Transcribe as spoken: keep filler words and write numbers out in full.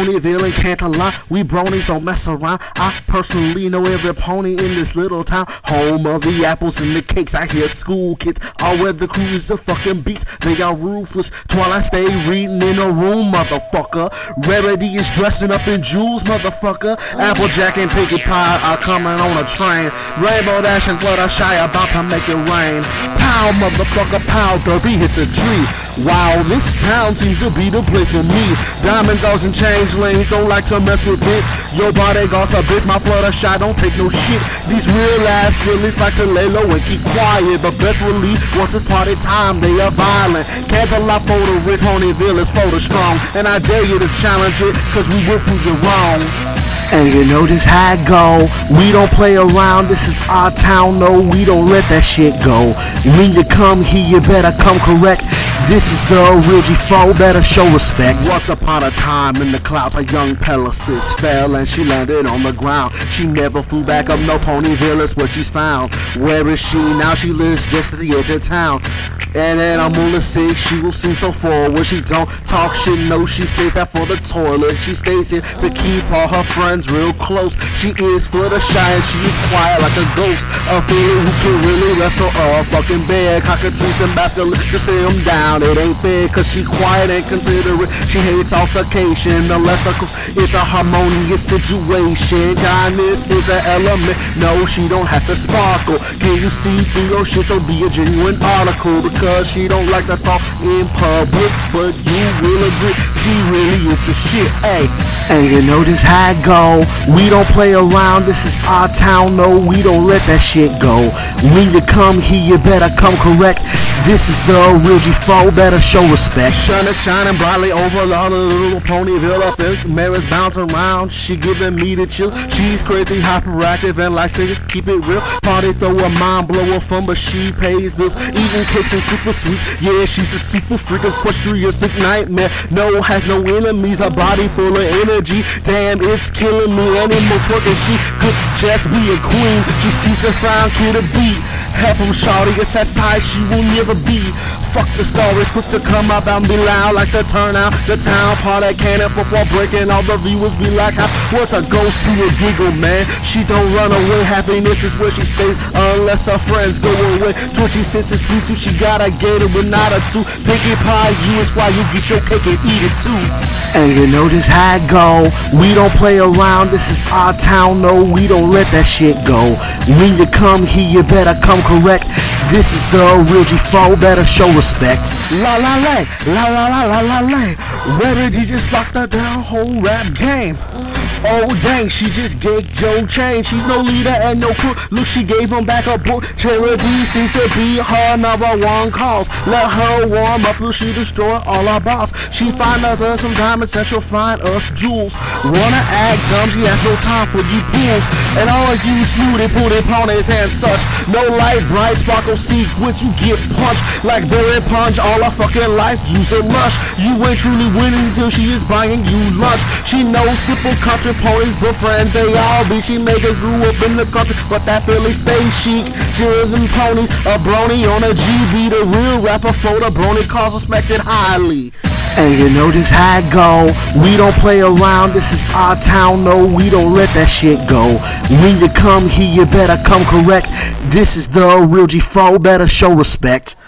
Ponyville and Cantalon, we bronies don't mess around. I personally know every pony in this little town, home of the apples and the cakes. I hear school kids all wear the crews are fucking beats. They are ruthless while I stay reading in a room, motherfucker. Rarity is dressing up in jewels, motherfucker. Applejack and Pinkie Pie are coming on a train. Rainbow Dash and Fluttershy about to make it rain. Pow, motherfucker, pow, Derby hits a tree. Wow, this town seems to be the place for me. Diamond dogs and changelings don't like to mess with it. Your bodyguards a bit, my Fluttershy don't take no shit. These real ass willies like to lay low and keep quiet, but best believe once it's party time they are violent. Can't allow for the Rick Ponyville is for the strong, and I dare you to challenge it, cause we will prove you wrong. And you know this how it go. We don't play around, this is our town, no, we don't let that shit go. When you come here, you better come correct. This is the real G four, better show respect. Once upon a time in the clouds, a young Pegasus fell and she landed on the ground. She never flew back up, no Ponyville is where she's found. Where is she now? She lives just at the edge of town. And then I'm on the sick, she will seem so forward. She don't talk shit, no, she says that for the toilet. She stays here to keep all her friends real close. She is Fluttershy and she is quiet like a ghost. A feeling who can really wrestle a fucking bear. Cockatrice and Basket, just say them down. It ain't fair cause she quiet and considerate. She hates altercation unless it's a harmonious situation. Kindness is an element, no, she don't have to sparkle. Can you see through your shit? So be a genuine article. Cause she don't like to talk in public, but you will agree she really is the shit, ayy. And you know this how it go. We don't play around, this is our town, no, we don't let that shit go. When you come here, you better come correct. This is the real G four, better show respect. Sun is shining brightly over all the little Ponyville up there. Mary's bouncing around, she giving me the chill. She's crazy, hyperactive, and likes to keep it real. Party throw a mind blower fun, but she pays bills. Eating cakes and super sweets, yeah, she's a super freak, equestrious big nightmare. No, has no enemies, her body full of energy. Damn, it's killing me. Animal twerking, she could just be a queen. She sees a fine kid a beat. Half from shawty, it's that side she will never be. Fuck the stories, quick to come up and be loud like the turnout. The town part at cannon football breaking, all the viewers be like, how, what's a ghost see a giggle, man? She don't run away, happiness is where she stays unless her friends go away. Twitchy senses sweet too, she got a gator but not a two. Pinkie Pie, you is why you get your cake and eat it too. And you know this how it go. We don't play around, this is our town, no, we don't let that shit go. When you come here, you better come correct. This is the real G four, better show respect. La la la, la la la la la la. Rarity just locked her down whole rap game. Oh dang, she just gave Joe chain. She's no leader and no crew. Look, she gave him back a book. Charity seems to be her number one cause. Let her warm up or she destroy all our boss. She find us uh, some diamonds and she'll find us jewels. Wanna act dumb, she has no time for you fools. And all of you snooty pooty ponies and such. No light, bright, sparkle sequence, you get punched like berry punch all her fucking life. Use a lush. You ain't truly winning until she is buying you lunch. She knows simple country ponies, but friends they all be. She make her grew up in the country, but that Philly stay chic. Here's them ponies, a brony on a G B. The real rapper for the brony cause respected highly. And you know this how it go. We don't play around, this is our town, no, we don't let that shit go. When you come here, you better come correct. This is the real G four, better show respect.